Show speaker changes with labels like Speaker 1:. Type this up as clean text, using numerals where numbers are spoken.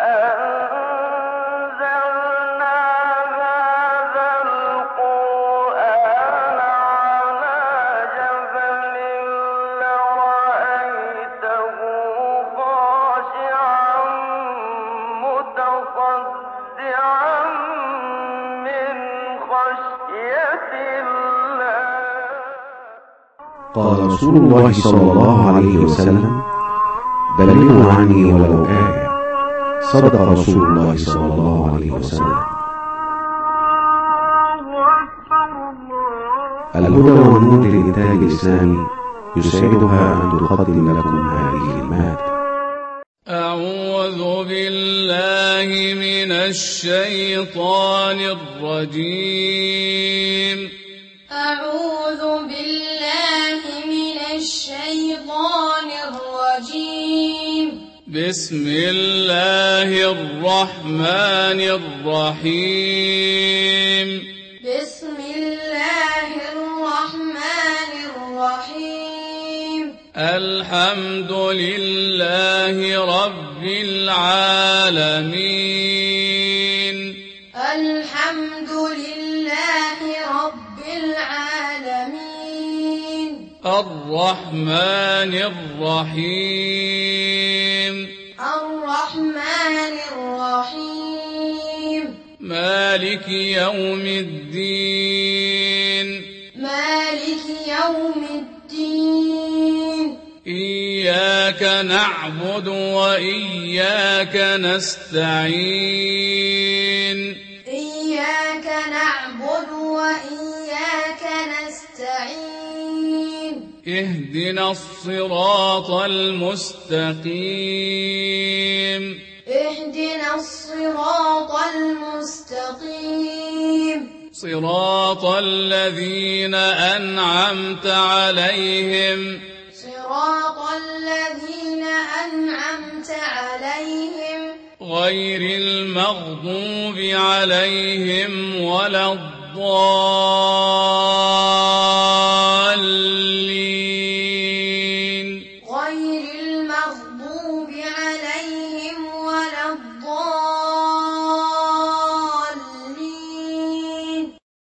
Speaker 1: قال رسول الله صلى الله عليه وسلم: بلغوا عني ولو آية. صدق رسول الله صلى الله عليه وسلم. الهدى والنور للإنتاج الإسلامي يسعدها أن تقدم لكم هذه المادة.
Speaker 2: أعوذ بالله من الشيطان الرجيم.
Speaker 3: أعوذ بالله من الشيطان الرجيم.
Speaker 2: بسم الله الرحمن الرحيم.
Speaker 3: بسم الله الرحمن الرحيم.
Speaker 2: الحمد لله رب العالمين.
Speaker 3: الحمد لله رب العالمين.
Speaker 2: الرحمن الرحيم.
Speaker 3: الرحمن الرحيم.
Speaker 2: مالك يوم الدين.
Speaker 3: مالك يوم الدين.
Speaker 2: إياك نعبد وإياك نستعين.
Speaker 3: إياك نعبد وإياك نستعين.
Speaker 2: اهدنا الصراط المستقيم.
Speaker 3: اهدنا الصراط المستقيم.
Speaker 2: صراط الذين أنعمت عليهم.
Speaker 3: صراط الذين أنعمت عليهم.
Speaker 2: غير المغضوب عليهم ولا الضالين.
Speaker 3: غير المغضوب عليهم